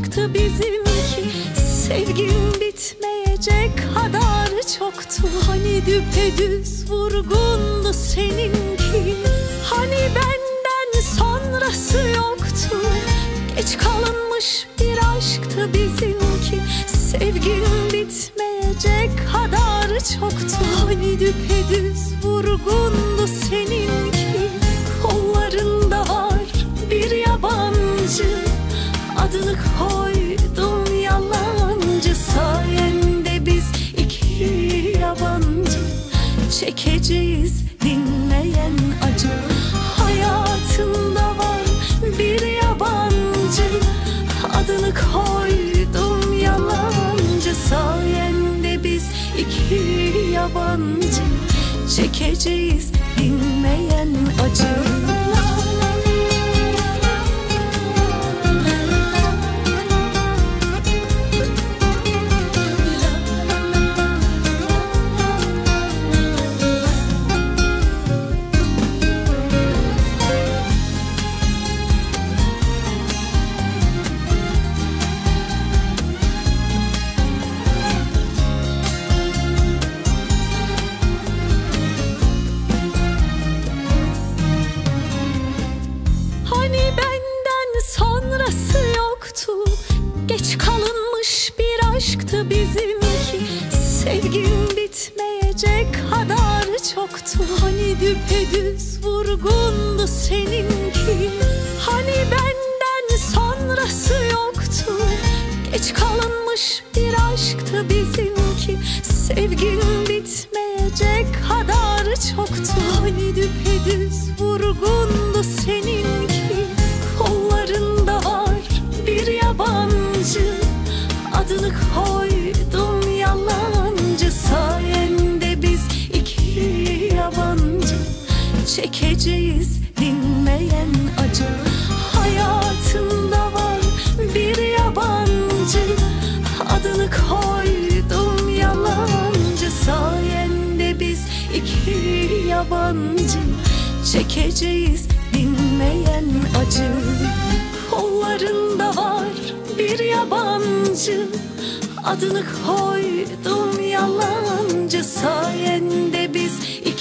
aşktı bizimki. Sevgim bitmeyecek kadar çoktu. Hani düpedüz vurgundu seninki. Hani benden sonrası yoktu. Geç kalınmış bir aşktı bizimki. Sevgim bitmeyecek kadar çoktu. Hani düpedüz vurgundu seninki. Kollarında var bir yabancı, adını koydum yalancı. Sayende biz iki yabancı çekeceğiz dinmeyen acı. Hayatında var bir yabancı, adını koydum yalancı. Sayende biz iki yabancı çekeceğiz dinmeyen acı. Hani benden sonrası yoktu. Geç kalınmış bir aşktı bizimki. Sevgim bitmeyecek kadar çoktu. Hani düpedüz vurgundu seninki. Hani benden sonrası yoktu. Geç kalınmış bir aşktı bizimki. Sevgim bitmeyecek kadar çoktu. Hani düpedüz vurgundu seninki. Kollarında var bir yabancı, adını koydum yalancı. Sayende biz iki yabancı çekeceğiz dinmeyen acı. Hayatında var bir yabancı, adını koydum yalancı. Sayende biz iki yabancı çekeceğiz dinmeyen acı. Kollarında var bir yabancı, adını koydum yalancı. Sayende biz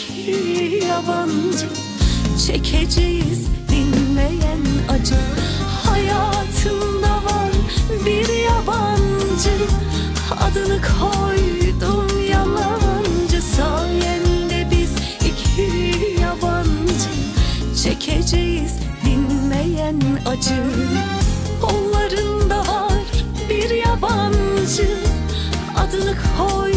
iki yabancı çekeceğiz dinmeyen acı. Hayatında var bir yabancı, adını koydum yalancı. Sayende biz iki yabancı çekeceğiz dinmeyen acı. Kollarında var bir yabancı, adını koydum